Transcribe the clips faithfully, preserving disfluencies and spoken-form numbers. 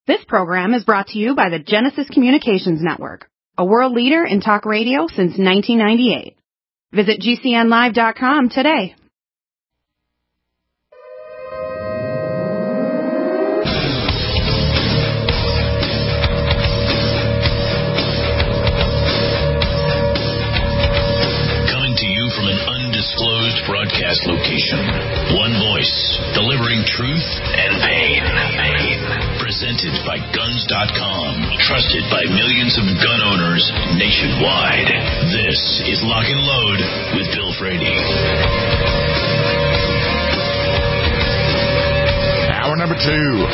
This program is brought to you by the Genesis Communications Network, a world leader in talk radio since nineteen ninety-eight. Visit G C N live dot com today. Coming to you from an undisclosed broadcast location. One voice, delivering truth and pain. pain. Presented by Guns dot com. Trusted by millions of gun owners nationwide. This is Lock and Load with Bill Frady. Hour number two.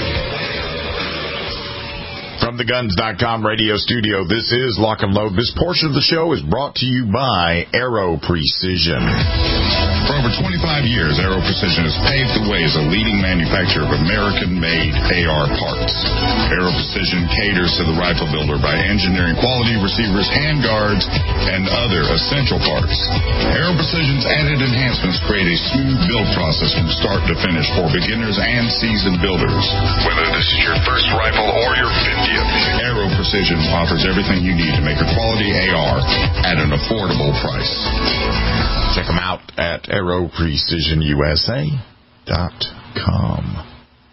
From the Guns dot com radio studio, this is Lock and Load. This portion of the show is brought to you by Aero Precision. For over twenty-five years, Aero Precision has paved the way as a leading manufacturer of American-made A R parts. Aero Precision caters to the rifle builder by engineering quality receivers, handguards, and other essential parts. Aero Precision's added enhancements create a smooth build process from start to finish for beginners and seasoned builders. Whether this is your first rifle or your fiftieth, Aero Precision offers everything you need to make a quality A R at an affordable price. Check them out at aero precision U S A dot com.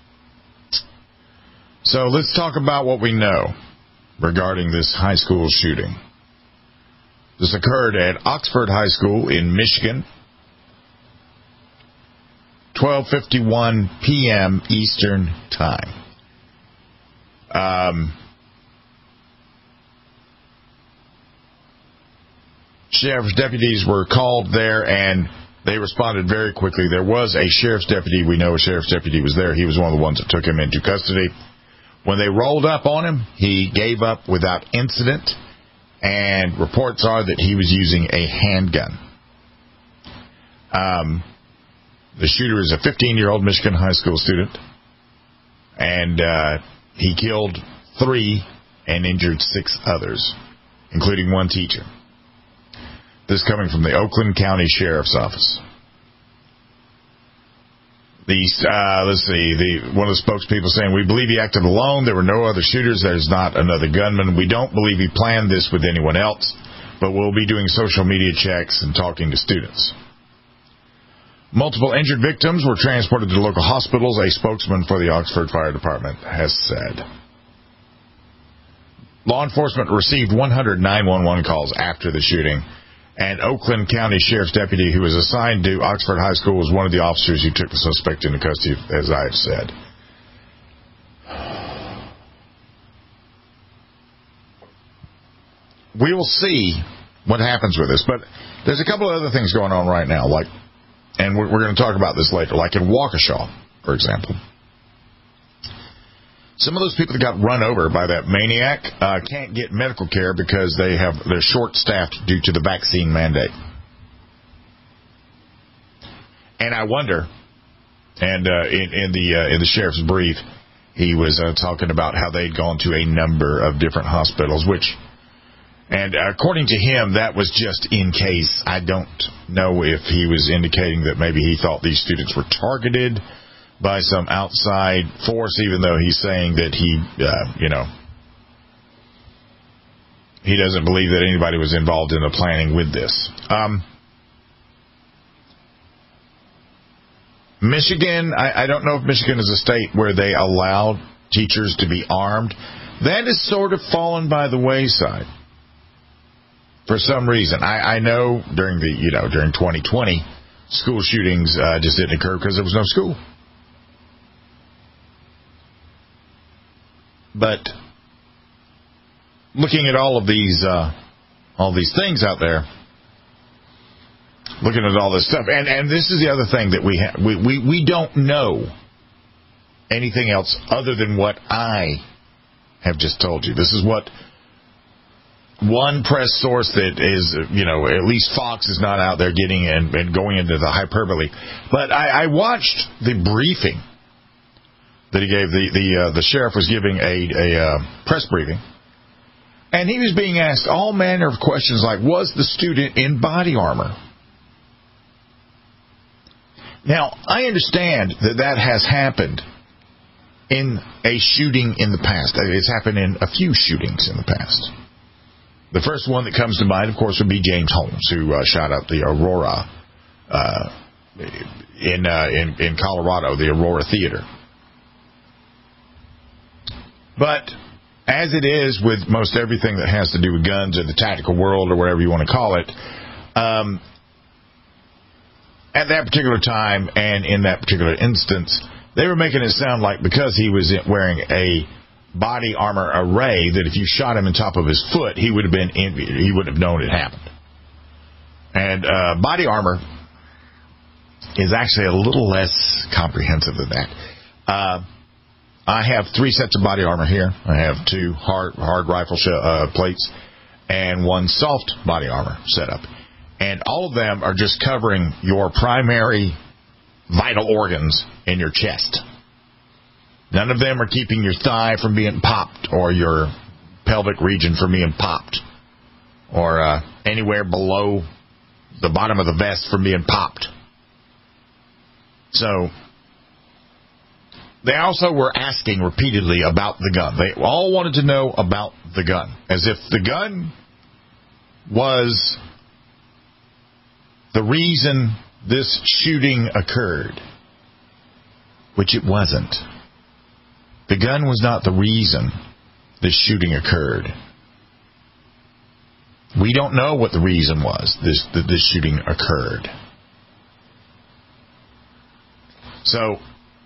So let's talk about what we know regarding this high school shooting. This occurred at Oxford High School in Michigan, twelve fifty-one p.m. Eastern Time. Um... Sheriff's deputies were called there, and they responded very quickly. There was a sheriff's deputy. We know a sheriff's deputy was there. He was one of the ones that took him into custody. When they rolled up on him, he gave up without incident, and reports are that he was using a handgun. Um, the shooter is a fifteen-year-old Michigan high school student, and uh, he killed three and injured six others, including one teacher. This coming from the Oakland County Sheriff's Office. The uh, let's see, the one of the spokespeople saying, "We believe he acted alone. There were no other shooters. There's not another gunman. We don't believe he planned this with anyone else, but we'll be doing social media checks and talking to students." Multiple injured victims were transported to local hospitals, a spokesman for the Oxford Fire Department has said. Law enforcement received one hundred nine one one calls after the shooting. And Oakland County Sheriff's deputy who was assigned to Oxford High School was one of the officers who took the suspect into custody, as I have said. We will see what happens with this, but there's a couple of other things going on right now, like, and we're, we're going to talk about this later, like in Waukesha, for example. Some of those people that got run over by that maniac uh, can't get medical care because they have they're short-staffed due to the vaccine mandate. And I wonder, and uh, in, in the uh, in the sheriff's brief, he was uh, talking about how they'd gone to a number of different hospitals, which, and according to him, that was just in case. I don't know if he was indicating that maybe he thought these students were targeted by some outside force, even though he's saying that he, uh, you know, he doesn't believe that anybody was involved in the planning with this. Um, Michigan, I, I don't know if Michigan is a state where they allow teachers to be armed. That has sort of fallen by the wayside for some reason. I, I know during the, you know, during twenty twenty, school shootings uh, just didn't occur because there was no school. But looking at all of these, uh, all these things out there, looking at all this stuff, and, and this is the other thing that we ha- we, we we don't know anything else other than what I have just told you. This is what one press source that is, you know, at least Fox is not out there getting and, and going into the hyperbole. But I, I watched the briefing that he gave. The the uh, the sheriff was giving a a uh, press briefing, and he was being asked all manner of questions like, was the student in body armor? Now, I understand that that has happened in a shooting in the past. It's happened in a few shootings in the past. The first one that comes to mind, of course, would be James Holmes, who uh, shot up the Aurora uh, in, uh, in in Colorado, the Aurora Theater. But as it is with most everything that has to do with guns or the tactical world or whatever you want to call it, um, at that particular time and in that particular instance, they were making it sound like because he was wearing a body armor array that if you shot him on top of his foot, he would have been in, he would have known it happened. And uh, body armor is actually a little less comprehensive than that. Uh, I have three sets of body armor here. I have two hard hard rifle sh- uh, plates and one soft body armor setup. And all of them are just covering your primary vital organs in your chest. None of them are keeping your thigh from being popped or your pelvic region from being popped or uh, anywhere below the bottom of the vest from being popped. So they also were asking repeatedly about the gun. They all wanted to know about the gun, as if the gun was the reason this shooting occurred, which it wasn't. The gun was not the reason this shooting occurred. We don't know what the reason was this that this shooting occurred. So,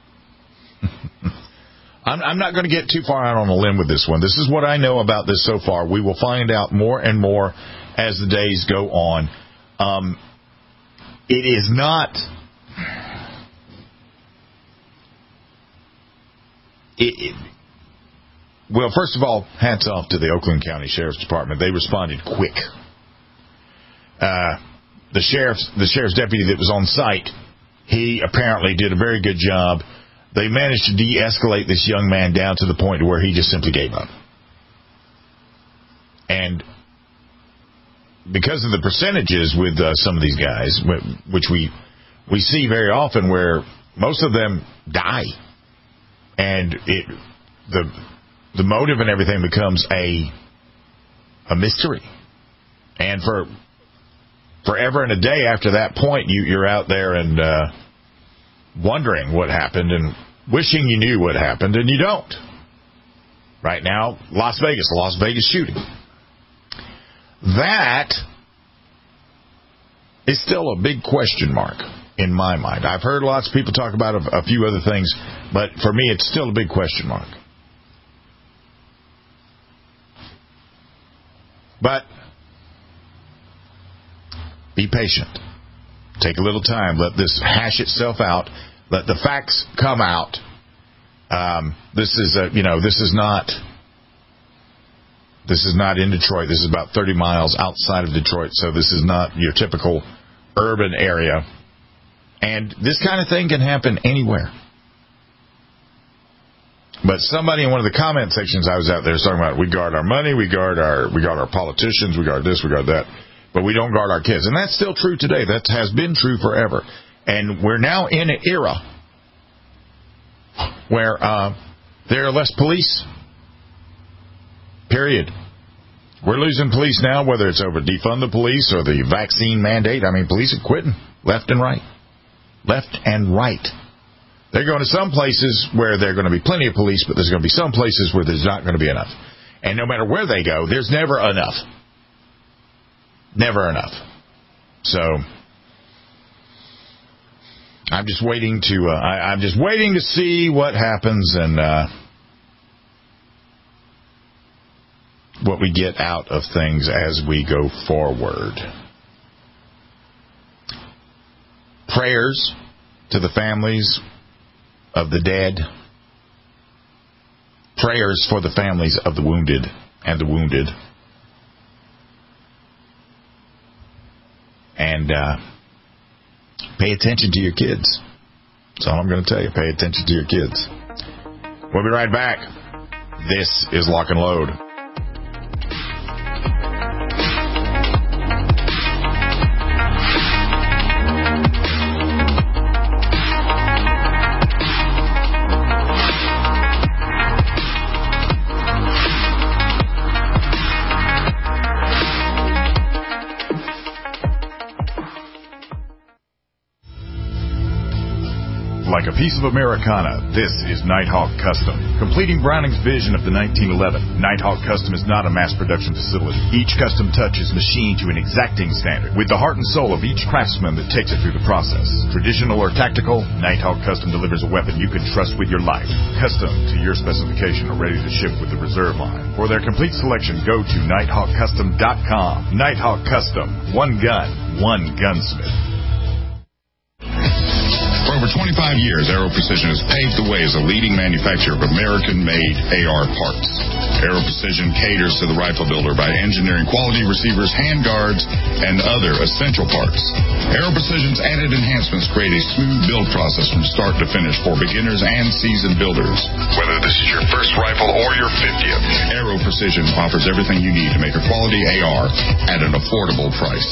I'm, I'm not going to get too far out on a limb with this one. This is what I know about this so far. We will find out more and more as the days go on. Um, it is not... It, it, well, first of all, hats off to the Oakland County Sheriff's Department. They responded quick. Uh, the sheriff's the sheriff's deputy that was on site, he apparently did a very good job. They managed to de-escalate this young man down to the point where he just simply gave up. And because of the percentages with uh, some of these guys, which we we see very often, where most of them die. And it, the the motive and everything becomes a a mystery, and for forever and a day after that point, you you're out there and uh, wondering what happened and wishing you knew what happened, and you don't. Right now, Las Vegas, the Las Vegas shooting, that is still a big question mark in my mind. I've heard lots of people talk about a, a few other things, but for me, it's still a big question mark. But be patient. Take a little time. Let this hash itself out. Let the facts come out. Um, this is a, you know, this is not, this is not in Detroit. This is about thirty miles outside of Detroit, so this is not your typical urban area. And this kind of thing can happen anywhere. But somebody in one of the comment sections I was out there was talking about, we guard our money, we guard our we guard our politicians, we guard this, we guard that, but we don't guard our kids. And that's still true today. That has been true forever. And we're now in an era where uh, there are less police. Period. We're losing police now, whether it's over defund the police or the vaccine mandate. I mean, police are quitting left and right. Left and right. They're going to some places where there are going to be plenty of police, but there's going to be some places where there's not going to be enough. And no matter where they go, there's never enough. Never enough. So, I'm just waiting to, uh, I, I'm just waiting to see what happens and uh, what we get out of things as we go forward. Prayers to the families of the dead. Prayers for the families of the wounded and the wounded. And uh, pay attention to your kids. That's all I'm going to tell you. Pay attention to your kids. We'll be right back. This is Lock and Load. piece of Americana, this is Nighthawk Custom. Completing Browning's vision of the nineteen eleven, Nighthawk Custom is not a mass production facility. Each custom touch is machined to an exacting standard, with the heart and soul of each craftsman that takes it through the process. Traditional or tactical, Nighthawk Custom delivers a weapon you can trust with your life. Custom to your specification or ready to ship with the reserve line. For their complete selection, go to nighthawk custom dot com. Nighthawk Custom. One gun, one gunsmith. For over twenty-five years, Aero Precision has paved the way as a leading manufacturer of American-made A R parts. Aero Precision caters to the rifle builder by engineering quality receivers, handguards, and other essential parts. Aero Precision's added enhancements create a smooth build process from start to finish for beginners and seasoned builders. Whether this is your first rifle or your fiftieth, Aero Precision offers everything you need to make a quality A R at an affordable price.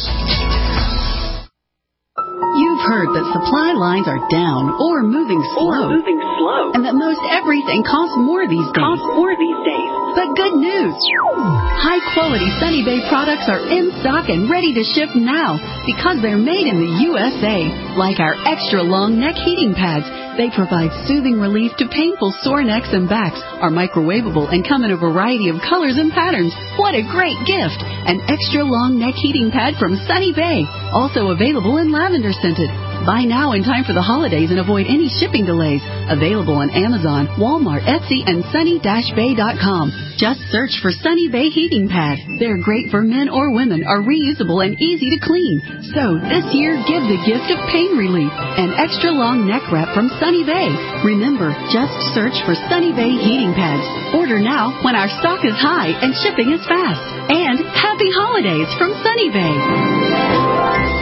You've heard that supply lines are down or moving slow, or moving slow, and that most everything costs more these days. Costs more these days. But good news! High-quality Sunny Bay products are in stock and ready to ship now because they're made in the U S A. Like our extra-long neck heating pads, they provide soothing relief to painful sore necks and backs, are microwavable, and come in a variety of colors and patterns. What a great gift! An extra-long neck heating pad from Sunny Bay, also available in lavender scented. Buy now in time for the holidays and avoid any shipping delays. Available on Amazon, Walmart, Etsy, and sunny dash bay dot com. Just search for Sunny Bay Heating Pad. They're great for men or women, are reusable and easy to clean. So this year, give the gift of pain relief. An extra long neck wrap from Sunny Bay. Remember, just search for Sunny Bay Heating Pads. Order now when our stock is high and shipping is fast. And happy holidays from Sunny Bay.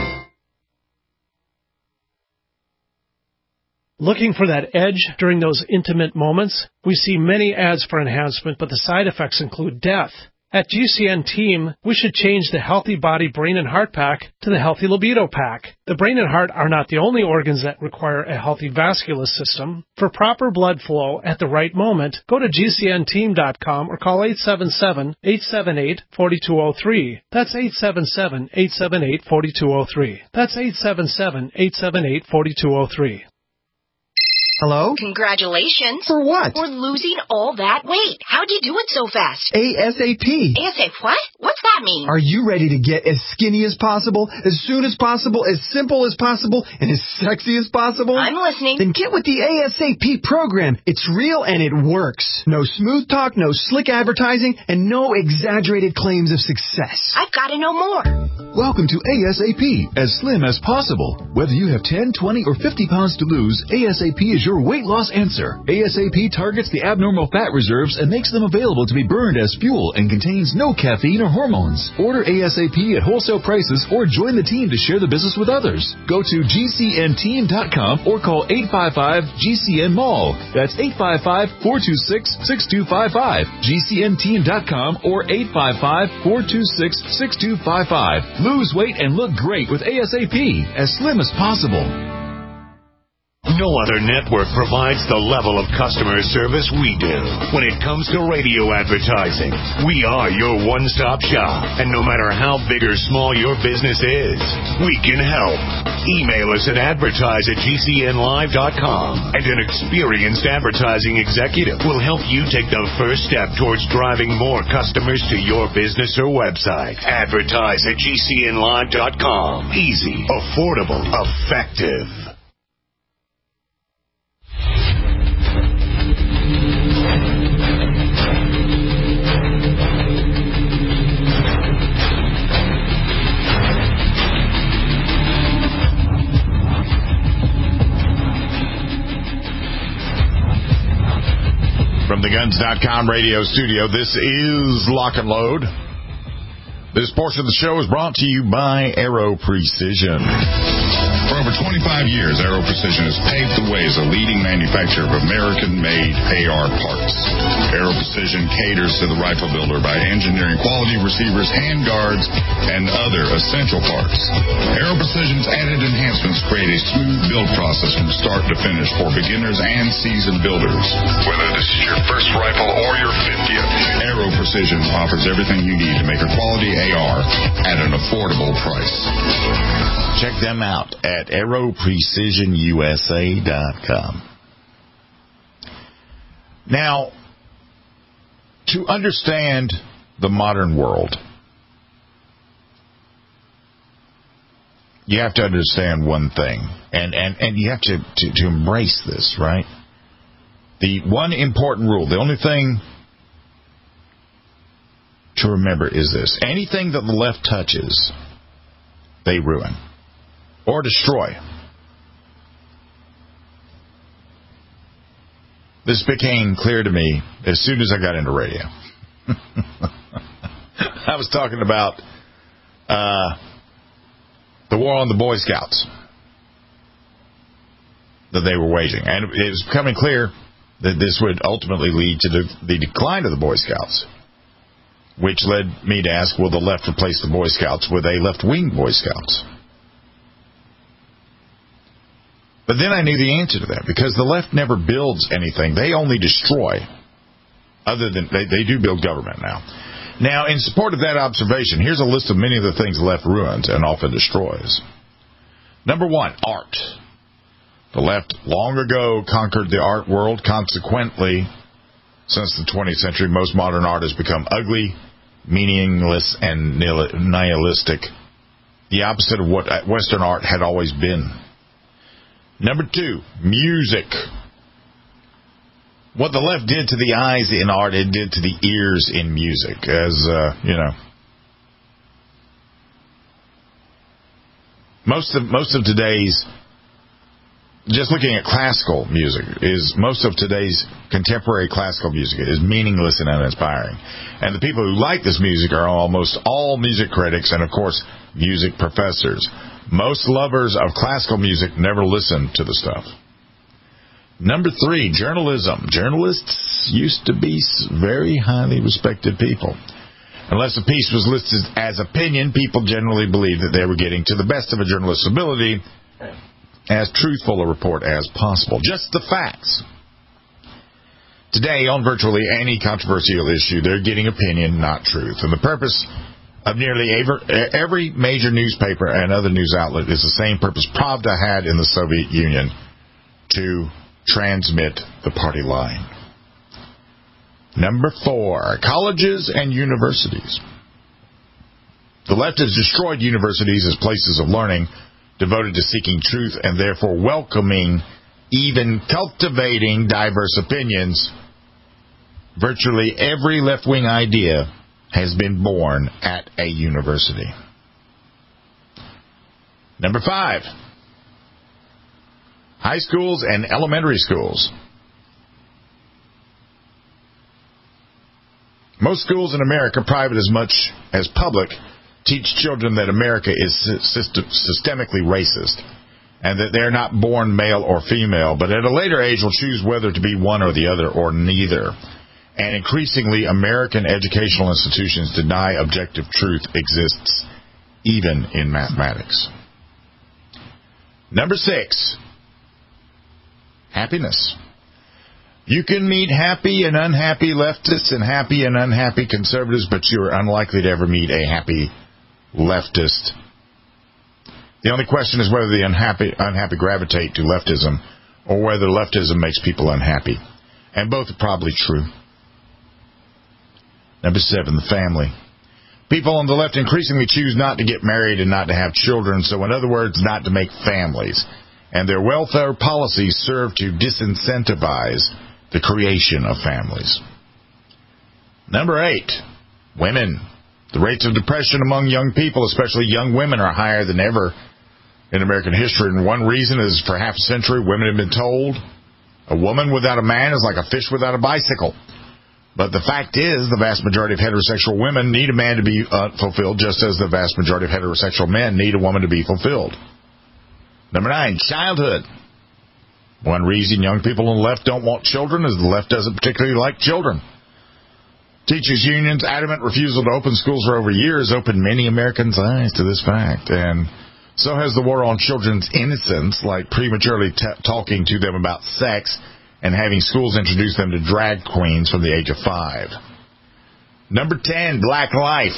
Looking for that edge during those intimate moments? We see many ads for enhancement, but the side effects include death. At G C N Team, we should change the Healthy Body Brain and Heart Pack to the Healthy Libido Pack. The brain and heart are not the only organs that require a healthy vascular system. For proper blood flow at the right moment, go to G C N team dot com or call eight seven seven, eight seven eight, four two zero three. That's eight seven seven, eight seven eight, four two zero three. That's eight seven seven, eight seven eight, four two zero three. Hello? Congratulations. For what? For losing all that weight. How'd you do it so fast? ASAP. ASAP what? What's that mean? Are you ready to get as skinny as possible, as soon as possible, as simple as possible, and as sexy as possible? I'm listening. Then get with the ASAP program. It's real and it works. No smooth talk, no slick advertising, and no exaggerated claims of success. I've got to know more. Welcome to ASAP, as slim as possible. Whether you have ten, twenty, or fifty pounds to lose, ASAP is your weight loss answer. ASAP targets the abnormal fat reserves and makes them available to be burned as fuel and contains no caffeine or hormones. Order ASAP at wholesale prices or join the team to share the business with others. Go to G C N team dot com or call eight five five G C N mall. That's eight five five, four two six, six two five five. G C N team dot com or eight five five, four two six, six two five five. Lose weight and look great with ASAP, as slim as possible. No other network provides the level of customer service we do. When it comes to radio advertising, we are your one-stop shop. And no matter how big or small your business is, we can help. Email us at advertise at G C N live dot com, and an experienced advertising executive will help you take the first step towards driving more customers to your business or website. Advertise at G C N live dot com. Easy, affordable, effective. From the guns dot com radio studio, this is Lock and Load. This portion of the show is brought to you by Aero Precision. For over twenty-five years, Aero Precision has paved the way as a leading manufacturer of American-made A R parts. Aero Precision caters to the rifle builder by engineering quality receivers, handguards, and other essential parts. Aero Precision's added enhancements create a smooth build process from start to finish for beginners and seasoned builders. Whether this is your first rifle or your fiftieth, Aero Precision offers everything you need to make a quality A R at an affordable price. Check them out at aero precision U S A dot com. Now, to understand the modern world, you have to understand one thing, and, and, and you have to, to, to embrace this, right? The one important rule, the only thing to remember is this. Anything that the left touches, they ruin or destroy. This became clear to me as soon as I got into radio. I was talking about uh, the war on the Boy Scouts that they were waging. And it was becoming clear that this would ultimately lead to the, the decline of the Boy Scouts, which led me to ask, will the left replace the Boy Scouts with a left-wing Boy Scouts? But then I knew the answer to that, because the left never builds anything. They only destroy. Other than they, they do build government now. Now, in support of that observation, here's a list of many of the things the left ruins and often destroys. Number one, art. The left long ago conquered the art world. Consequently, since the twentieth century, most modern art has become ugly, meaningless, and nihilistic. The opposite of what Western art had always been. Number two, music. What the left did to the eyes in art, it did to the ears in music. As, uh, you know, most of most of today's, just looking at classical music, is most of today's contemporary classical music is meaningless and uninspiring. And the people who like this music are almost all music critics and, of course, music professors. Most lovers of classical music never listen to the stuff. Number three, journalism. Journalists used to be very highly respected people. Unless a piece was listed as opinion, people generally believed that they were getting to the best of a journalist's ability, as truthful a report as possible. Just the facts. Today, on virtually any controversial issue, they're getting opinion, not truth. And the purpose of nearly every major newspaper and other news outlet is the same purpose Pravda had in the Soviet Union, to transmit the party line. Number four, colleges and universities. The left has destroyed universities as places of learning devoted to seeking truth and therefore welcoming, even cultivating diverse opinions. Virtually every left-wing idea has been born at a university. Number five, high schools and elementary schools. Most schools in America, private as much as public, teach children that America is system, systemically racist and that they're not born male or female, but at a later age will choose whether to be one or the other or neither. And increasingly, American educational institutions deny objective truth exists, even in mathematics. Number six, happiness. You can meet happy and unhappy leftists and happy and unhappy conservatives, but you are unlikely to ever meet a happy leftist. The only question is whether the unhappy, unhappy gravitate to leftism or whether leftism makes people unhappy. And both are probably true. Number seven, the family. People on the left increasingly choose not to get married and not to have children, so in other words, not to make families. And their welfare policies serve to disincentivize the creation of families. Number eight, women. The rates of depression among young people, especially young women, are higher than ever in American history. And one reason is for half a century, women have been told a woman without a man is like a fish without a bicycle. But the fact is, the vast majority of heterosexual women need a man to be uh, fulfilled, just as the vast majority of heterosexual men need a woman to be fulfilled. Number nine, childhood. One reason young people on the left don't want children is the left doesn't particularly like children. Teachers' unions' adamant refusal to open schools for over years opened many Americans' eyes to this fact. And so has the war on children's innocence, like prematurely t- talking to them about sex and having schools introduce them to drag queens from the age of five. Number ten, black life.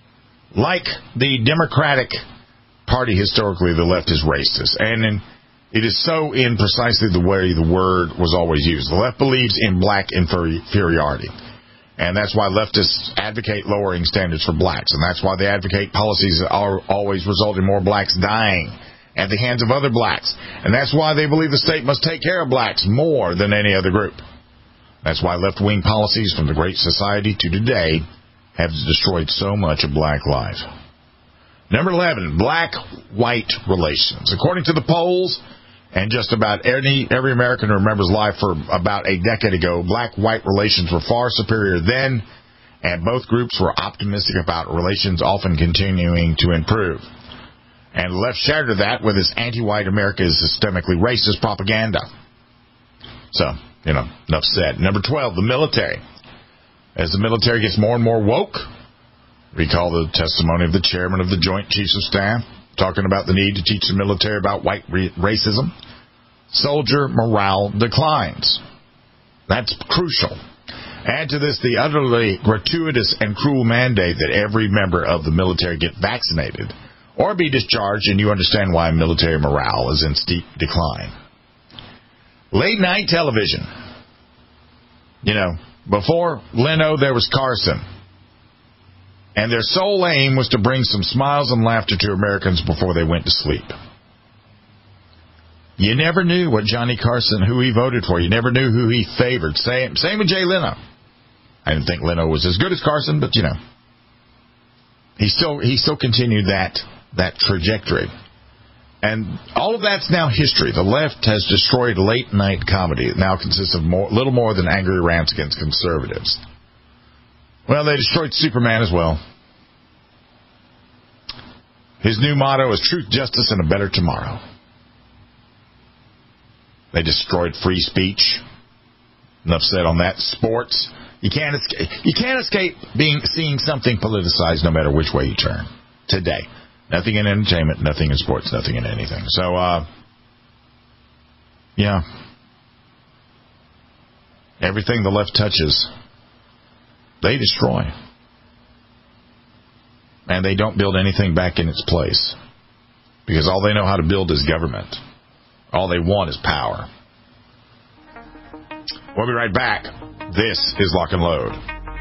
Like the Democratic Party historically, the left is racist. And in It is so in precisely the way the word was always used. The left believes in black inferiority. And that's why leftists advocate lowering standards for blacks. And that's why they advocate policies that are always result in more blacks dying at the hands of other blacks. And that's why they believe the state must take care of blacks more than any other group. That's why left-wing policies from the Great Society to today have destroyed so much of black life. Number eleven, black-white relations. According to the polls, and just about any, every American who remembers life for about a decade ago, black-white relations were far superior then, and both groups were optimistic about relations often continuing to improve. And the left shattered that with its anti-white America is systemically racist propaganda. So, you know, enough said. Number twelve, the military. As the military gets more and more woke, recall the testimony of the chairman of the Joint Chiefs of Staff, talking about the need to teach the military about white racism. Soldier morale declines. That's crucial. Add to this the utterly gratuitous and cruel mandate that every member of the military get vaccinated or be discharged, and you understand why military morale is in steep decline. Late night television. You know, before Leno, there was Carson. And their sole aim was to bring some smiles and laughter to Americans before they went to sleep. You never knew what Johnny Carson, who he voted for. You never knew who he favored. Same, same with Jay Leno. I didn't think Leno was as good as Carson, but, you know. He still he still continued that, that trajectory. And all of that's now history. The left has destroyed late-night comedy. It now consists of more, little more than angry rants against conservatives. Well, they destroyed Superman as well. His new motto is truth, justice, and a better tomorrow. They destroyed free speech. Enough said on that. Sports. You can't escape, you can't escape being seeing something politicized no matter which way you turn today. Nothing in entertainment, nothing in sports, nothing in anything. So, uh, yeah. Everything the left touches, they destroy. And they don't build anything back in its place. Because all they know how to build is government. All they want is power. We'll be right back. This is Lock and Load.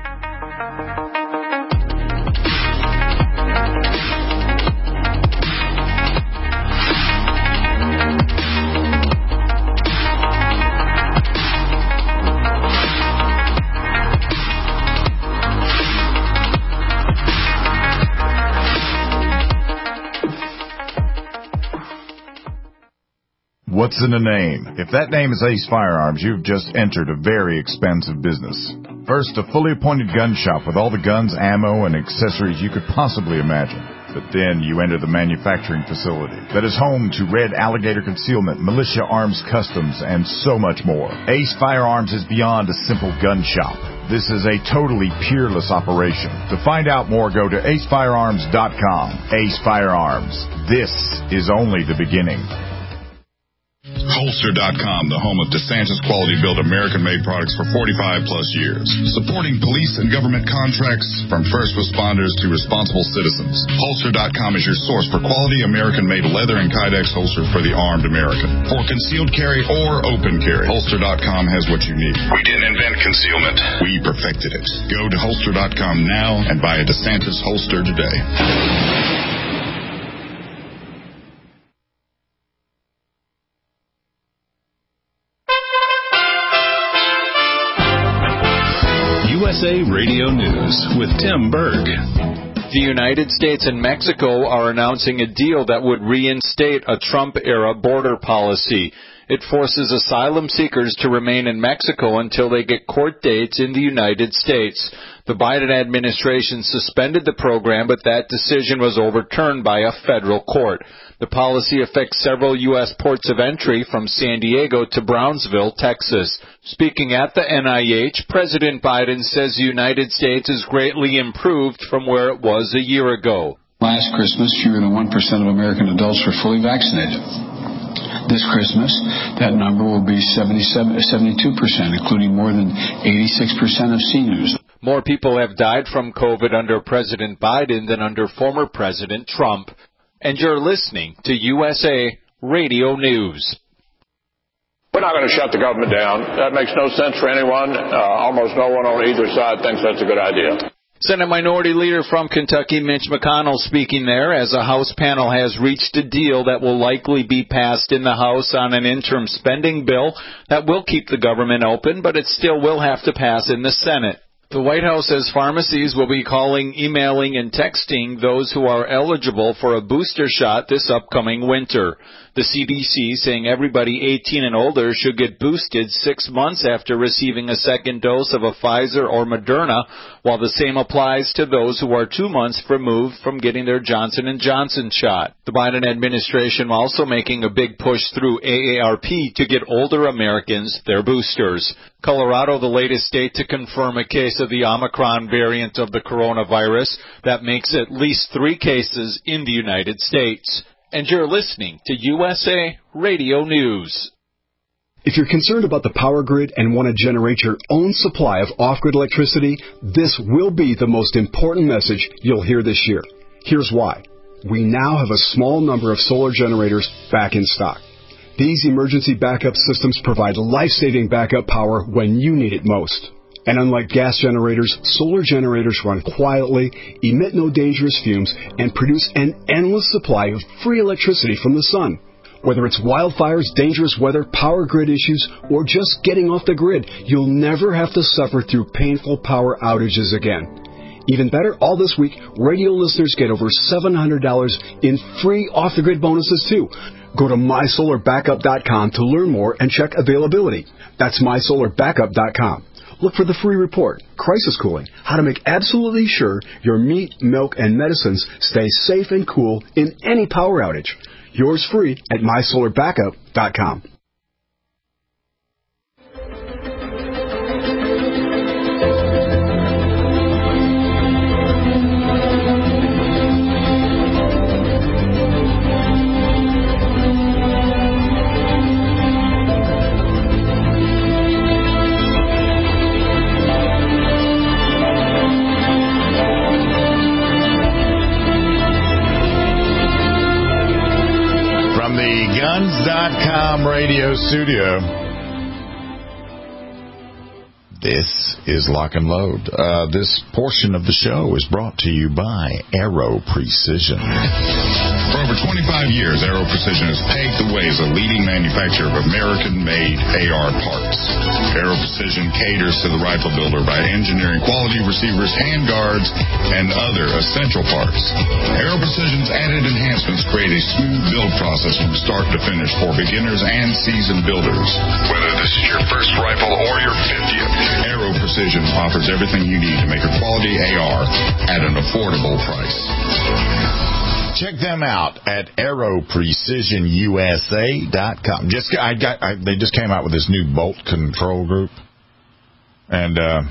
What's in a name? If that name is Ace Firearms, you've just entered a very expensive business. First, a fully appointed gun shop with all the guns, ammo, and accessories you could possibly imagine. But then you enter the manufacturing facility that is home to Red Alligator Concealment, Militia Arms Customs, and so much more. Ace Firearms is beyond a simple gun shop. This is a totally peerless operation. To find out more, go to ace firearms dot com. Ace Firearms. This is only the beginning. Holster dot com, the home of DeSantis quality-built American-made products for forty-five plus years. Supporting police and government contracts from first responders to responsible citizens. Holster dot com is your source for quality American-made leather and Kydex holsters for the armed American. For concealed carry or open carry, Holster dot com has what you need. We didn't invent concealment. We perfected it. Go to Holster dot com now and buy a DeSantis holster today. U S A Radio News with Tim Berg. The United States and Mexico are announcing a deal that would reinstate a Trump-era border policy. It forces asylum seekers to remain in Mexico until they get court dates in the United States. The Biden administration suspended the program, but that decision was overturned by a federal court. The policy affects several U S ports of entry from San Diego to Brownsville, Texas. Speaking at the N I H, President Biden says the United States is greatly improved from where it was a year ago. Last Christmas, fewer than one percent of American adults were fully vaccinated. This Christmas, that number will be seventy-seven, seventy-two percent, including more than eighty-six percent of seniors. More people have died from COVID under President Biden than under former President Trump. And you're listening to U S A Radio News. We're not going to shut the government down. That makes no sense for anyone. Uh, almost no one on either side thinks that's a good idea. Senate Minority Leader from Kentucky, Mitch McConnell, speaking there as a House panel has reached a deal that will likely be passed in the House on an interim spending bill that will keep the government open, but it still will have to pass in the Senate. The White House says pharmacies will be calling, emailing, and texting those who are eligible for a booster shot this upcoming winter. The C D C saying everybody eighteen and older should get boosted six months after receiving a second dose of a Pfizer or Moderna, while the same applies to those who are two months removed from getting their Johnson and Johnson shot. The Biden administration also making a big push through A A R P to get older Americans their boosters. Colorado, the latest state to confirm a case of the Omicron variant of the coronavirus. That makes at least three cases in the United States. And you're listening to U S A Radio News. If you're concerned about the power grid and want to generate your own supply of off-grid electricity, this will be the most important message you'll hear this year. Here's why. We now have a small number of solar generators back in stock. These emergency backup systems provide life-saving backup power when you need it most. And unlike gas generators, solar generators run quietly, emit no dangerous fumes, and produce an endless supply of free electricity from the sun. Whether it's wildfires, dangerous weather, power grid issues, or just getting off the grid, you'll never have to suffer through painful power outages again. Even better, all this week, radio listeners get over seven hundred dollars in free off-the-grid bonuses, too. Go to my solar backup dot com to learn more and check availability. That's my solar backup dot com. Look for the free report, Crisis Cooling, how to make absolutely sure your meat, milk, and medicines stay safe and cool in any power outage. Yours free at my solar backup dot com. guns dot com radio studio. This is Lock and Load. Uh, this portion of the show is brought to you by Aero Precision. For over twenty-five years, Aero Precision has paved the way as a leading manufacturer of American-made A R parts. Aero Precision caters to the rifle builder by engineering quality receivers, handguards, and other essential parts. Aero Precision's added enhancements create a smooth build process from start to finish for beginners and seasoned builders. Whether this is your first rifle or your fiftieth, Aero Precision offers everything you need to make a quality A R at an affordable price. Check them out at aero precision U S A dot com. Just I got I, they just came out with this new bolt control group, and uh,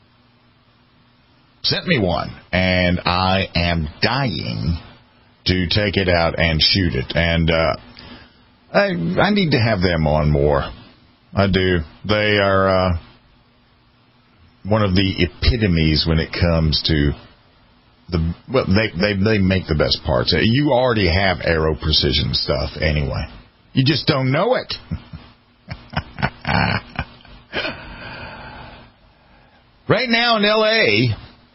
sent me one, and I am dying to take it out and shoot it. And uh, I I need to have them on more. I do. They are uh, one of the epitomes when it comes to the well. They they they make the best parts. You already have Aero Precision stuff anyway. You just don't know it. Right now in L A,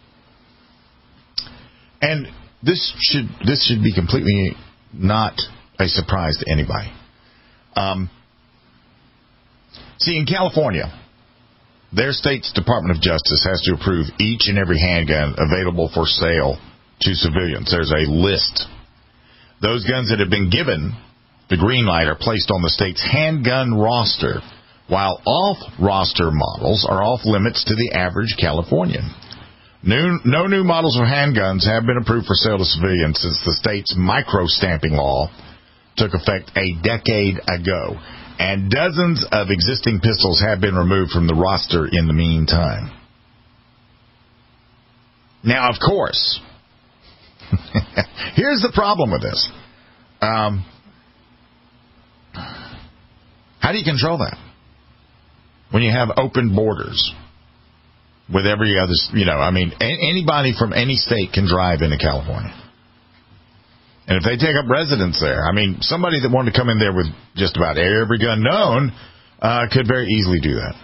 and this should this should be completely not a surprise to anybody. Um, see, in California, their state's Department of Justice has to approve each and every handgun available for sale to civilians. There's a list. Those guns that have been given the green light are placed on the state's handgun roster, while off-roster models are off limits to the average Californian. New, no new models of handguns have been approved for sale to civilians since the state's micro-stamping law took effect a decade ago, and dozens of existing pistols have been removed from the roster in the meantime. Now, of course, here's the problem with this. Um, how do you control that when you have open borders with every other, you know, I mean, anybody from any state can drive into California. And if they take up residence there, I mean, somebody that wanted to come in there with just about every gun known uh, could very easily do that.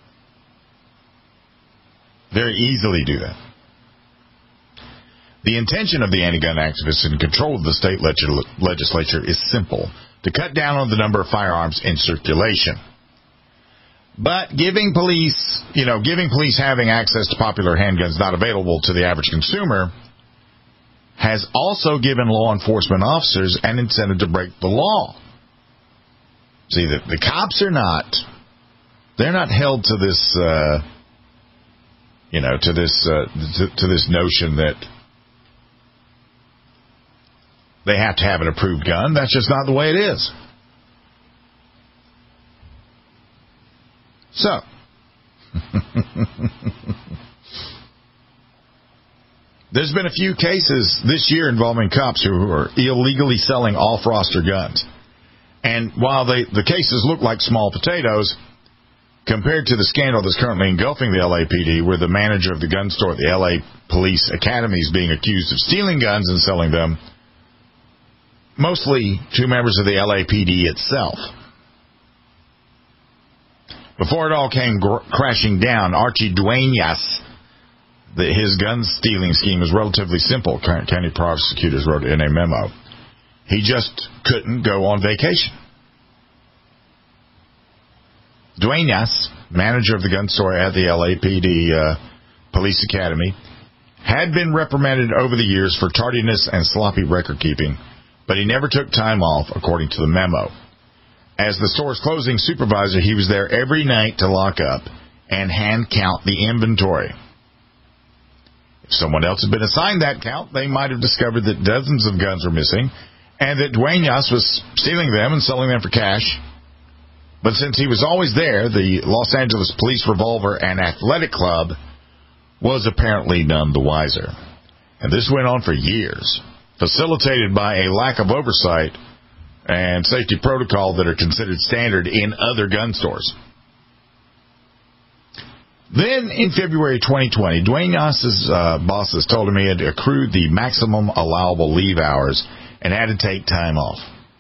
Very easily do that. The intention of the anti-gun activists in control of the state leg- legislature is simple: to cut down on the number of firearms in circulation. But giving police, you know, giving police having access to popular handguns not available to the average consumer has also given law enforcement officers an incentive to break the law. See, the, the cops are not, they're not held to this, uh, you know, to this, uh, to, to this notion that they have to have an approved gun. That's just not the way it is. So, there's been a few cases this year involving cops who are illegally selling off-roster guns. And while they, the cases look like small potatoes, compared to the scandal that's currently engulfing the L A P D, where the manager of the gun store at the L A Police Academy is being accused of stealing guns and selling them, mostly to members of the L A P D itself. Before it all came gr- crashing down, Archie Duenas, the, his gun-stealing scheme was relatively simple, county prosecutors wrote in a memo. He just couldn't go on vacation. Duenas, manager of the gun store at the L A P D uh, Police Academy, had been reprimanded over the years for tardiness and sloppy record-keeping, but he never took time off, according to the memo. As the store's closing supervisor, he was there every night to lock up and hand count the inventory. If someone else had been assigned that count, they might have discovered that dozens of guns were missing and that Duenas was stealing them and selling them for cash. But since he was always there, the Los Angeles Police Revolver and Athletic Club was apparently none the wiser. And this went on for years, facilitated by a lack of oversight and safety protocol that are considered standard in other gun stores. Then, in February twenty twenty, Duenas' uh, bosses told him he had accrued the maximum allowable leave hours and had to take time off.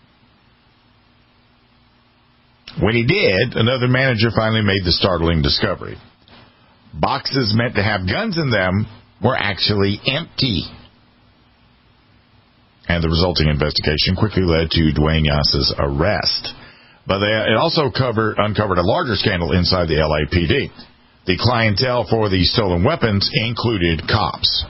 When he did, another manager finally made the startling discovery. Boxes meant to have guns in them were actually empty. And the resulting investigation quickly led to Duenas' arrest. But they, it also covered, uncovered a larger scandal inside the L A P D. The clientele for the stolen weapons included cops.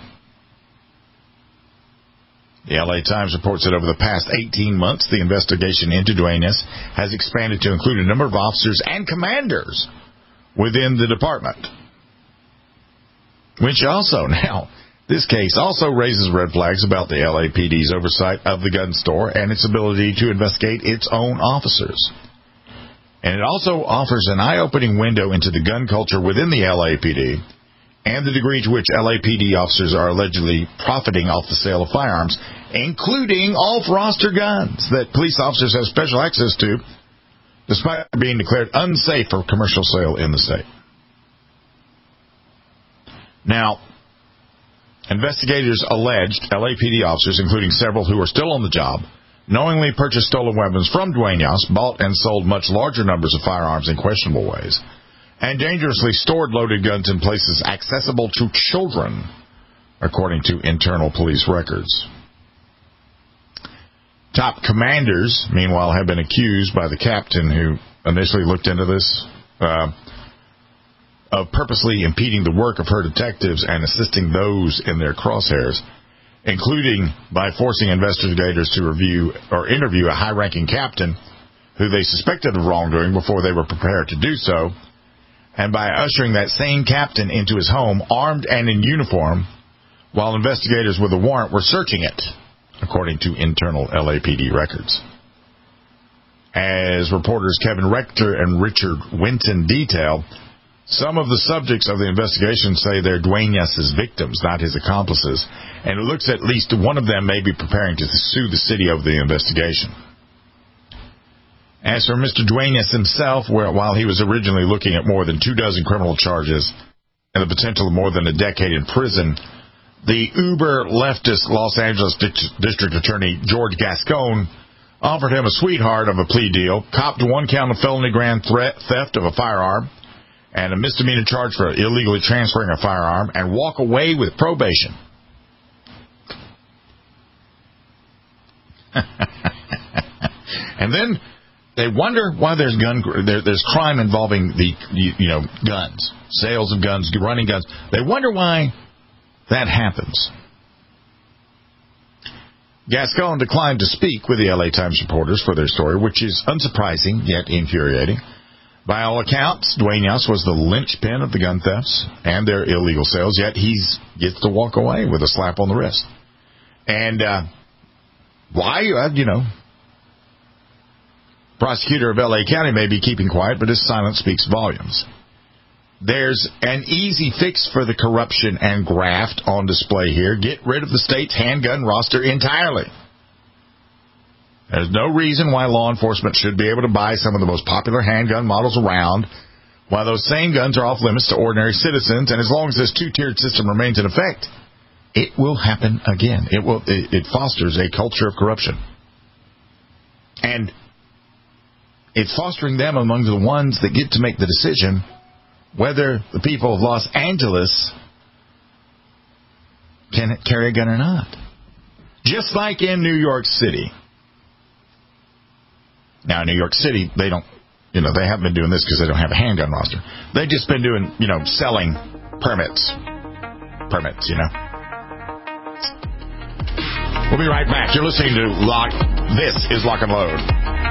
The L A Times reports that over the past eighteen months, the investigation into Duenas has expanded to include a number of officers and commanders within the department. Which also, now, this case also raises red flags about the L A P D's oversight of the gun store and its ability to investigate its own officers. And it also offers an eye-opening window into the gun culture within the L A P D and the degree to which L A P D officers are allegedly profiting off the sale of firearms, including off-roster guns that police officers have special access to, despite being declared unsafe for commercial sale in the state. Now, investigators alleged L A P D officers, including several who are still on the job, knowingly purchased stolen weapons from Duenas, bought and sold much larger numbers of firearms in questionable ways, and dangerously stored loaded guns in places accessible to children, according to internal police records. Top commanders, meanwhile, have been accused by the captain who initially looked into this uh, of purposely impeding the work of her detectives and assisting those in their crosshairs, including by forcing investigators to review or interview a high-ranking captain who they suspected of wrongdoing before they were prepared to do so, and by ushering that same captain into his home armed and in uniform while investigators with a warrant were searching it, according to internal L A P D records. As reporters Kevin Rector and Richard Winton detail, some of the subjects of the investigation say they're Duenas' victims, not his accomplices, and it looks at least one of them may be preparing to sue the city over the investigation. As for Mister Duenas himself, where, while he was originally looking at more than two dozen criminal charges and the potential of more than a decade in prison, the uber leftist Los Angeles District Attorney George Gascon offered him a sweetheart of a plea deal, copped one count of felony grand threat, theft of a firearm, and a misdemeanor charge for illegally transferring a firearm, and walk away with probation. And then they wonder why there's gun there, there's crime involving the you, you know guns, sales of guns, running guns. They wonder why that happens. Gascon declined to speak with the L A Times reporters for their story, which is unsurprising yet infuriating. By all accounts, Dwayne Youse was the linchpin of the gun thefts and their illegal sales, yet he gets to walk away with a slap on the wrist. And uh, why? Uh, you know, prosecutor of L A County may be keeping quiet, but his silence speaks volumes. There's an easy fix for the corruption and graft on display here. Get rid of the state's handgun roster entirely. There's no reason why law enforcement should be able to buy some of the most popular handgun models around, while those same guns are off limits to ordinary citizens. And as long as this two-tiered system remains in effect, it will happen again. It will. It, it fosters a culture of corruption. And it's fostering them among the ones that get to make the decision whether the people of Los Angeles can carry a gun or not. Just like in New York City. Now, in New York City, they don't, you know, they haven't been doing this because they don't have a handgun roster. They've just been doing, you know, selling permits. Permits, you know. We'll be right back. You're listening to Lock. This is Lock and Load.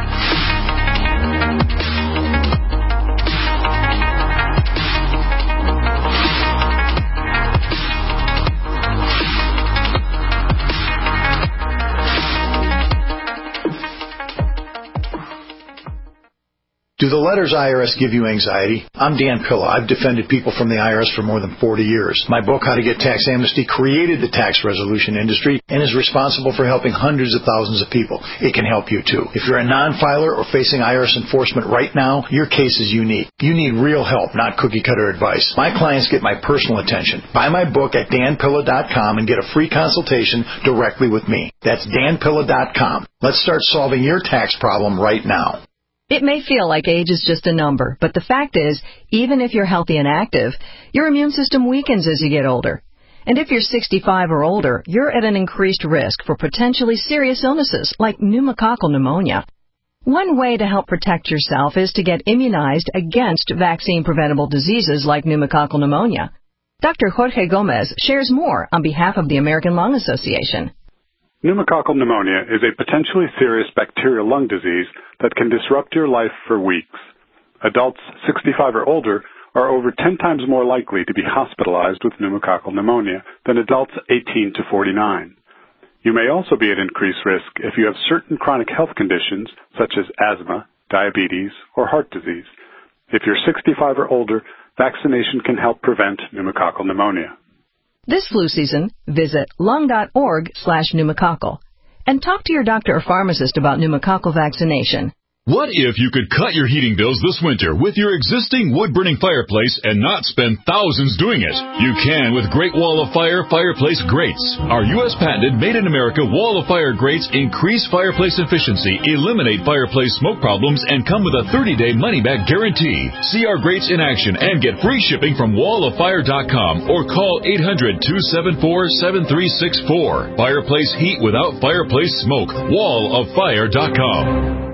Do the letters I R S give you anxiety? I'm Dan Pilla. I've defended people from the I R S for more than forty years. My book, How to Get Tax Amnesty, created the tax resolution industry and is responsible for helping hundreds of thousands of people. It can help you, too. If you're a non-filer or facing I R S enforcement right now, your case is unique. You need real help, not cookie-cutter advice. My clients get my personal attention. Buy my book at dan pilla dot com and get a free consultation directly with me. That's dan pilla dot com. Let's start solving your tax problem right now. It may feel like age is just a number, but the fact is, even if you're healthy and active, your immune system weakens as you get older. And if you're sixty-five or older, you're at an increased risk for potentially serious illnesses like pneumococcal pneumonia. One way to help protect yourself is to get immunized against vaccine-preventable diseases like pneumococcal pneumonia. Doctor Jorge Gomez shares more on behalf of the American Lung Association. Pneumococcal pneumonia is a potentially serious bacterial lung disease that can disrupt your life for weeks. Adults sixty-five or older are over ten times more likely to be hospitalized with pneumococcal pneumonia than adults eighteen to forty-nine. You may also be at increased risk if you have certain chronic health conditions such as asthma, diabetes, or heart disease. If you're sixty-five or older, vaccination can help prevent pneumococcal pneumonia. This flu season, visit lung.org slash pneumococcal and talk to your doctor or pharmacist about pneumococcal vaccination. What if you could cut your heating bills this winter with your existing wood-burning fireplace and not spend thousands doing it? You can with Great Wall of Fire Fireplace Grates. Our U S patented made-in-America Wall of Fire grates increase fireplace efficiency, eliminate fireplace smoke problems, and come with a thirty-day money-back guarantee. See our grates in action and get free shipping from wall of fire dot com or call eight hundred, two seven four, seven three six four. Fireplace heat without fireplace smoke. wall of fire dot com.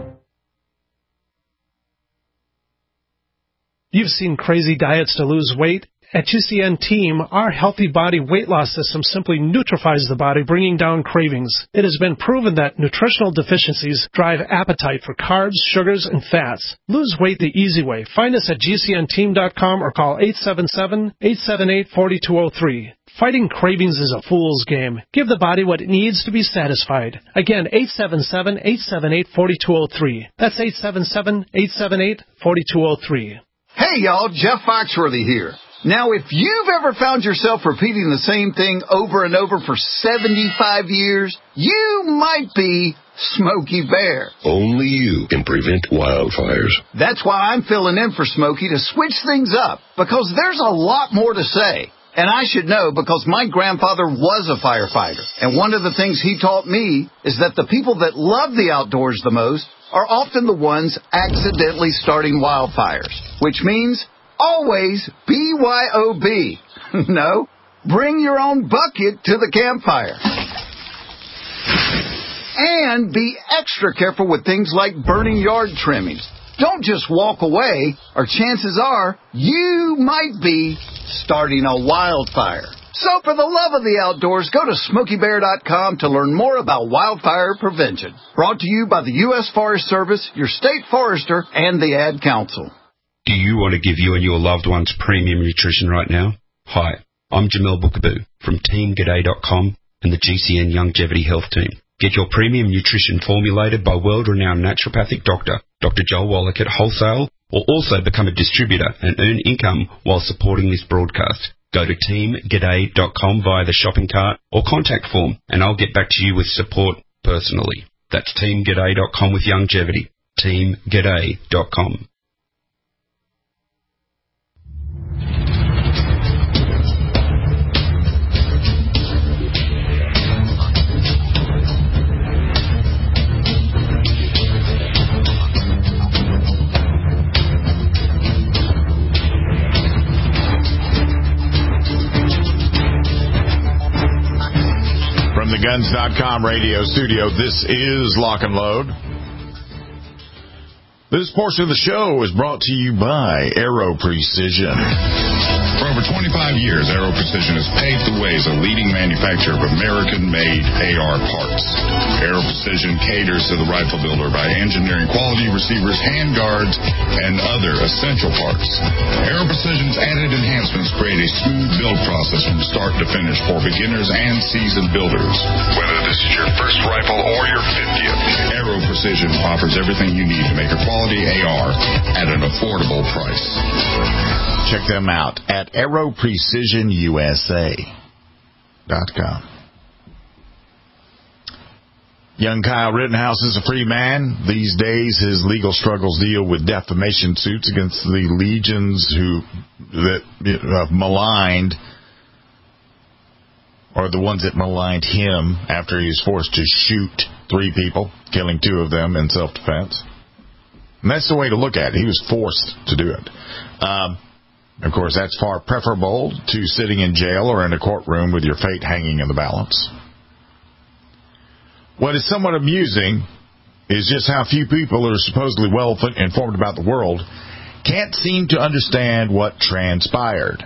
You've seen crazy diets to lose weight. At G C N Team, our Healthy Body Weight Loss System simply neutralizes the body, bringing down cravings. It has been proven that nutritional deficiencies drive appetite for carbs, sugars, and fats. Lose weight the easy way. Find us at G C N team dot com or call eight seven seven, eight seven eight, four two zero three. Fighting cravings is a fool's game. Give the body what it needs to be satisfied. Again, eight seven seven, eight seven eight, four two zero three. That's eight seven seven, eight seven eight, four two zero three. Hey, y'all, Jeff Foxworthy here. Now, if you've ever found yourself repeating the same thing over and over for seventy-five years, you might be Smokey Bear. Only you can prevent wildfires. That's why I'm filling in for Smokey to switch things up, because there's a lot more to say. And I should know because my grandfather was a firefighter. And one of the things he taught me is that the people that love the outdoors the most are often the ones accidentally starting wildfires, which means always B Y O B. No, bring your own bucket to the campfire. And be extra careful with things like burning yard trimmings. Don't just walk away, or chances are you might be starting a wildfire. So for the love of the outdoors, go to Smokey Bear dot com to learn more about wildfire prevention. Brought to you by the U S Forest Service, your state forester, and the Ad Council. Do you want to give you and your loved ones premium nutrition right now? Hi, I'm Jamel Bookaboo from Team G'day dot com and the G C N Longevity Health Team. Get your premium nutrition formulated by world-renowned naturopathic doctor, Doctor Joel Wallach at wholesale, or also become a distributor and earn income while supporting this broadcast. Go to Team G'day dot com via the shopping cart or contact form, and I'll get back to you with support personally. That's Team G'day dot com with longevity. Team G'day dot com. From the Guns dot com radio studio, this is Lock and Load. This portion of the show is brought to you by Aero Precision. For over twenty-five years, Aero Precision has paved the way as a leading manufacturer of American-made A R parts. Aero Precision caters to the rifle builder by engineering quality receivers, handguards, and other essential parts. Aero Precision's added enhancements create a smooth build process from start to finish for beginners and seasoned builders. Whether this is your first rifle or your fiftieth, Aero Precision offers everything you need to make a quality A R at an affordable price. Check them out at Aero Precision U S A dot com. Young Kyle Rittenhouse is a free man. These days, his legal struggles deal with defamation suits against the legions who that uh, maligned, or the ones that maligned him after he was forced to shoot three people, killing two of them in self-defense. And that's the way to look at it. He was forced to do it. Um, Of course, that's far preferable to sitting in jail or in a courtroom with your fate hanging in the balance. What is somewhat amusing is just how few people who are supposedly well informed about the world can't seem to understand what transpired.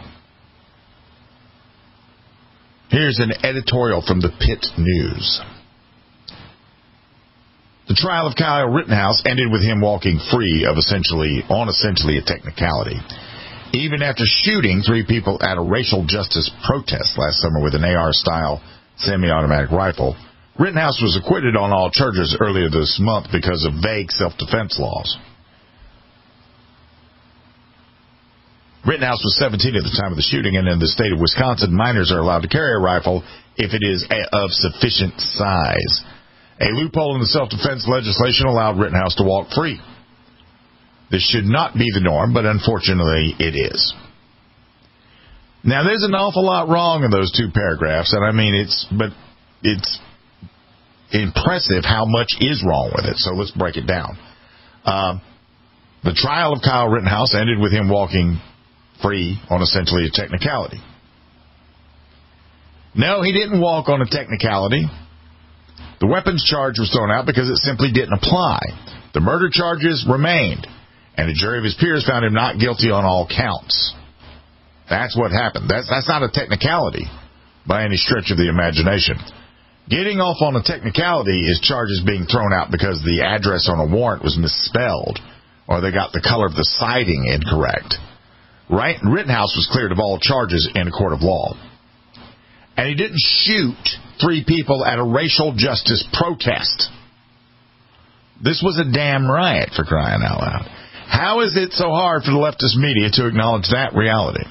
Here's an editorial from the Pitt News. The trial of Kyle Rittenhouse ended with him walking free of essentially on essentially a technicality. Even after shooting three people at a racial justice protest last summer with an A R-style semi-automatic rifle, Rittenhouse was acquitted on all charges earlier this month because of vague self-defense laws. Rittenhouse was seventeen at the time of the shooting, and in the state of Wisconsin, minors are allowed to carry a rifle if it is of sufficient size. A loophole in the self-defense legislation allowed Rittenhouse to walk free. This should not be the norm, but unfortunately it is. Now, there's an awful lot wrong in those two paragraphs, and I mean, it's, but it's impressive how much is wrong with it, so let's break it down. Um, the trial of Kyle Rittenhouse ended with him walking free on essentially a technicality. No, he didn't walk on a technicality. The weapons charge was thrown out because it simply didn't apply. The murder charges remained, and a jury of his peers found him not guilty on all counts. That's what happened. That's, that's not a technicality by any stretch of the imagination. Getting off on a technicality is charges being thrown out because the address on a warrant was misspelled, or they got the color of the siding incorrect. Right? Rittenhouse was cleared of all charges in a court of law. And he didn't shoot three people at a racial justice protest. This was a damn riot, for crying out loud. How is it so hard for the leftist media to acknowledge that reality?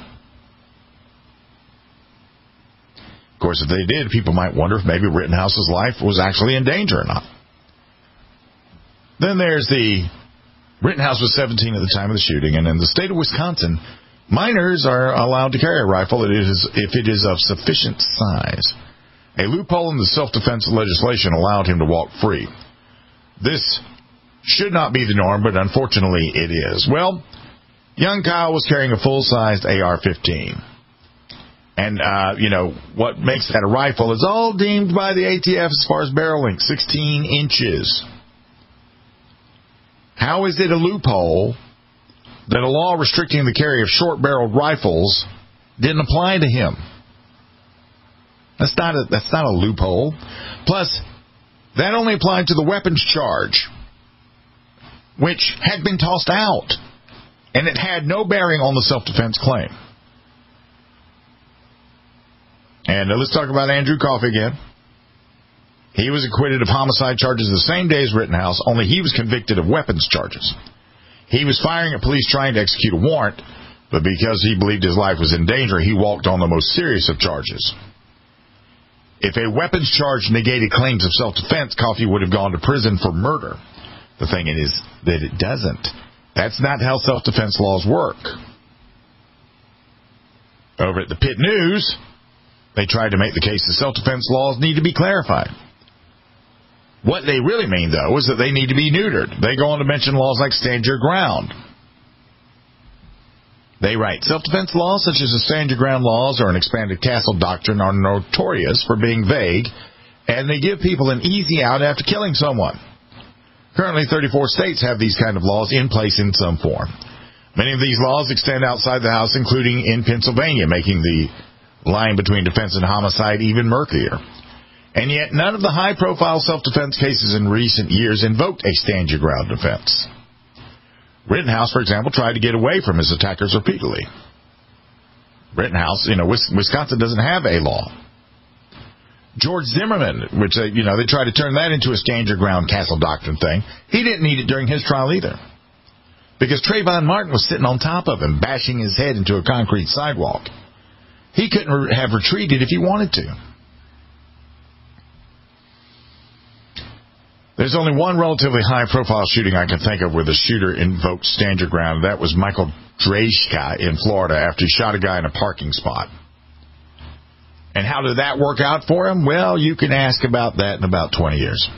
Of course, if they did, people might wonder if maybe Rittenhouse's life was actually in danger or not. Then there's the... Rittenhouse was seventeen at the time of the shooting, and in the state of Wisconsin, Minors are allowed to carry a rifle if it is, if it is of sufficient size. A loophole in the self-defense legislation allowed him to walk free. This should not be the norm, but unfortunately it is. Well, young Kyle was carrying a full-sized A R fifteen. And, uh, you know, what makes that a rifle is all deemed by the A T F as far as barrel length, sixteen inches. How is it a loophole that a law restricting the carry of short-barreled rifles didn't apply to him? That's not a, that's not a loophole. Plus, that only applied to the weapons charge, which had been tossed out, and it had no bearing on the self-defense claim. And uh, let's talk about Andrew Coffey again. He was acquitted of homicide charges the same day as Rittenhouse, only he was convicted of weapons charges. He was firing at police trying to execute a warrant, but because he believed his life was in danger, he walked on the most serious of charges. If a weapons charge negated claims of self-defense, Coffey would have gone to prison for murder. The thing is that it doesn't. That's not how self-defense laws work. Over at the Pitt News, they tried to make the case that self-defense laws need to be clarified. What they really mean, though, is that they need to be neutered. They go on to mention laws like stand your ground. They write, self-defense laws such as the stand your ground laws or an expanded castle doctrine are notorious for being vague, and they give people an easy out after killing someone. Currently, thirty-four states have these kind of laws in place in some form. Many of these laws extend outside the House, including in Pennsylvania, making the line between defense and homicide even murkier. And yet, none of the high-profile self-defense cases in recent years invoked a stand-your-ground defense. Rittenhouse, for example, tried to get away from his attackers repeatedly. Rittenhouse, you know, Wisconsin doesn't have a law. George Zimmerman, which, you know, they tried to turn that into a stand-your-ground castle doctrine thing. He didn't need it during his trial either, because Trayvon Martin was sitting on top of him, bashing his head into a concrete sidewalk. He couldn't re- have retreated if he wanted to. There's only one relatively high-profile shooting I can think of where the shooter invoked stand your ground. That was Michael Drejka in Florida after he shot a guy in a parking spot. And how did that work out for him? Well, you can ask about that in about twenty years.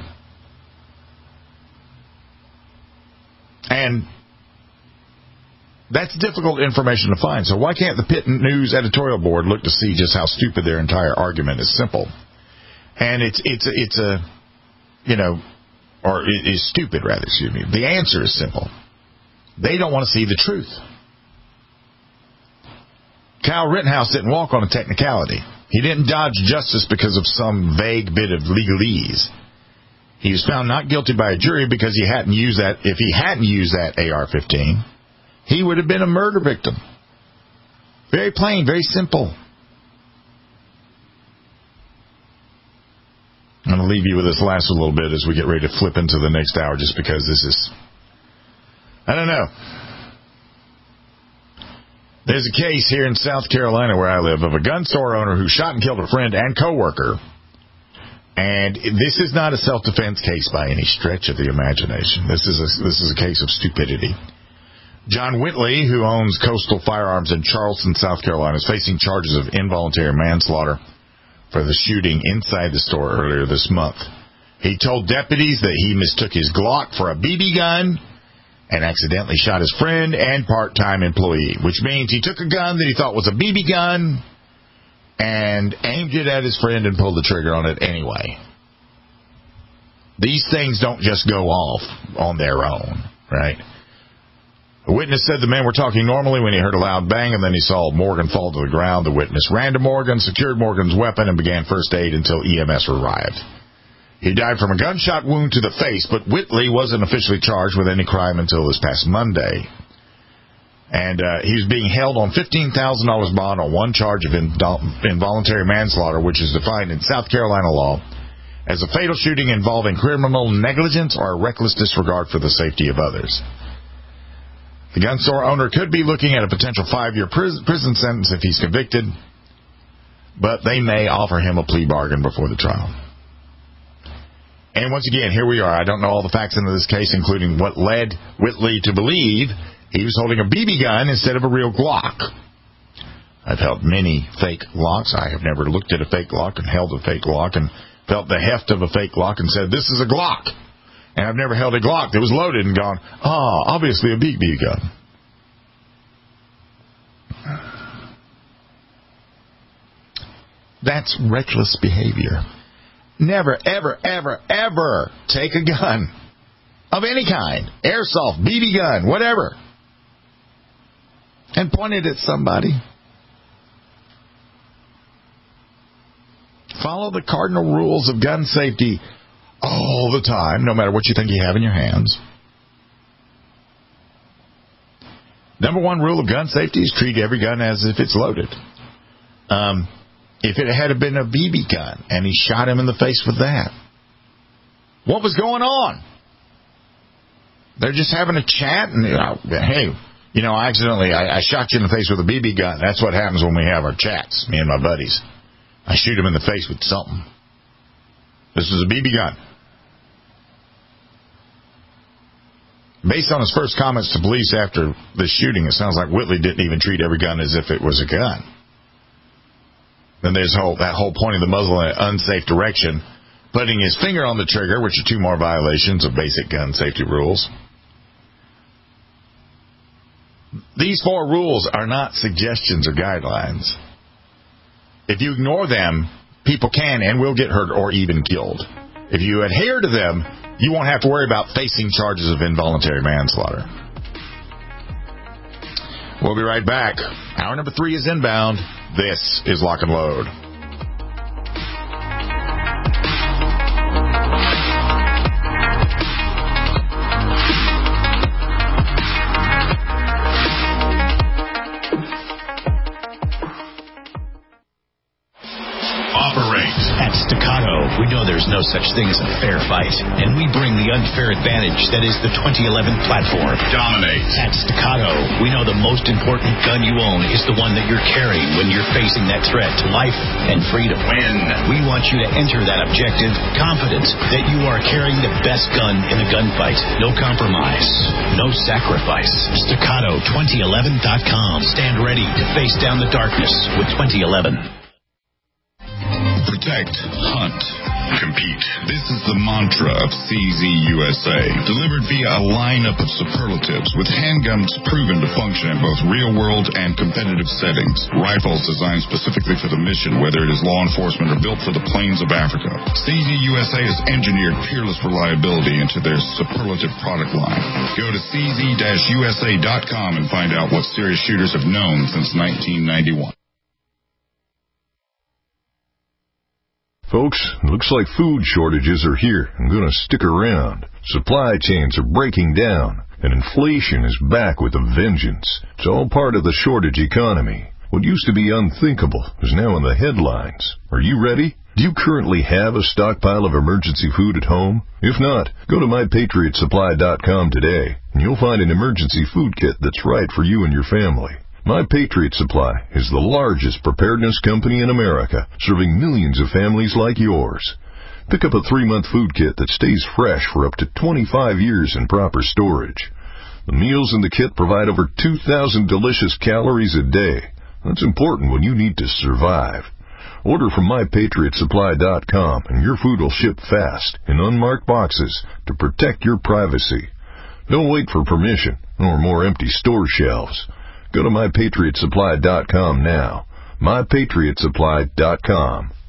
And that's difficult information to find. So why can't the Pitt News editorial board look to see just how stupid their entire argument is? Simple. And it's it's a, it's a, you know, or it is stupid, rather, excuse me. The answer is simple. They don't want to see the truth. Kyle Rittenhouse didn't walk on a technicality. He didn't dodge justice because of some vague bit of legalese. He was found not guilty by a jury because he hadn't used that. If he hadn't used that A R fifteen, he would have been a murder victim. Very plain, very simple. I'm going to leave you with this last little bit as we get ready to flip into the next hour, just because this is, I don't know. There's a case here in South Carolina where I live of a gun store owner who shot and killed a friend and coworker. And this is not a self-defense case by any stretch of the imagination. This is a, this is a case of stupidity. John Whitley, who owns Coastal Firearms in Charleston, South Carolina, is facing charges of involuntary manslaughter for the shooting inside the store earlier this month. He told deputies that he mistook his Glock for a B B gun and accidentally shot his friend and part-time employee, which means he took a gun that he thought was a B B gun and aimed it at his friend and pulled the trigger on it anyway. These things don't just go off on their own, right? A witness said the men were talking normally when he heard a loud bang, and then he saw Morgan fall to the ground. The witness ran to Morgan, secured Morgan's weapon, and began first aid until E M S arrived. He died from a gunshot wound to the face, but Whitley wasn't officially charged with any crime until this past Monday. And uh, he was being held on fifteen thousand dollars bond on one charge of invol- involuntary manslaughter, which is defined in South Carolina law as a fatal shooting involving criminal negligence or a reckless disregard for the safety of others. The gun store owner could be looking at a potential five-year prison sentence if he's convicted, but they may offer him a plea bargain before the trial. And once again, here we are. I don't know all the facts into this case, including what led Whitley to believe He was holding a B B gun instead of a real Glock. I've held many fake Glocks. I have never looked at a fake Glock and held a fake Glock and felt the heft of a fake Glock and said, this is a Glock. And I've never held a Glock that was loaded and gone, oh, obviously a B B gun. That's reckless behavior. Never, ever, ever, ever take a gun of any kind, airsoft, B B gun, whatever, and point it at somebody. Follow the cardinal rules of gun safety all the time, no matter what you think you have in your hands. Number one rule of gun safety is treat every gun as if it's loaded. Um, if it had been a B B gun and he shot him in the face with that, what was going on? They're just having a chat and, you know, hey, you know, I accidentally, I, I shot you in the face with a B B gun. That's what happens when we have our chats, me and my buddies. I shoot him in the face with something. This is a B B gun. Based on his first comments to police after the shooting, it sounds like Whitley didn't even treat every gun as if it was a gun. Then there's whole, that whole pointing the muzzle in an unsafe direction, putting his finger on the trigger, which are two more violations of basic gun safety rules. These four rules are not suggestions or guidelines. If you ignore them, people can and will get hurt or even killed. If you adhere to them, you won't have to worry about facing charges of involuntary manslaughter. We'll be right back. Hour number three is inbound. This is Lock and Load. At Staccato, we know there's no such thing as a fair fight, and we bring the unfair advantage that is the twenty eleven platform. Dominate. At Staccato, we know the most important gun you own is the one that you're carrying when you're facing that threat to life and freedom. Win. We want you to enter that objective confident that you are carrying the best gun in the gunfight. No compromise. No sacrifice. Staccato twenty eleven dot com. Stand ready to face down the darkness with twenty eleven. Protect, hunt, compete. This is the mantra of C Z U S A, delivered via a lineup of superlatives with handguns proven to function in both real-world and competitive settings. Rifles designed specifically for the mission, whether it is law enforcement or built for the plains of Africa. C Z U S A has engineered peerless reliability into their superlative product line. Go to C Z U S A dot com and find out what serious shooters have known since nineteen ninety-one. Folks, looks like food shortages are here and going to stick around. Supply chains are breaking down, and inflation is back with a vengeance. It's all part of the shortage economy. What used to be unthinkable is now in the headlines. Are you ready? Do you currently have a stockpile of emergency food at home? If not, go to my patriot supply dot com today, and you'll find an emergency food kit that's right for you and your family. My Patriot Supply is the largest preparedness company in America, serving millions of families like yours. Pick up a three-month food kit that stays fresh for up to twenty-five years in proper storage. The meals in the kit provide over two thousand delicious calories a day. That's important when you need to survive. Order from my patriot supply dot com and your food will ship fast in unmarked boxes to protect your privacy. Don't wait for permission or more empty store shelves. Go to my patriot supply dot com now. my patriot supply dot com.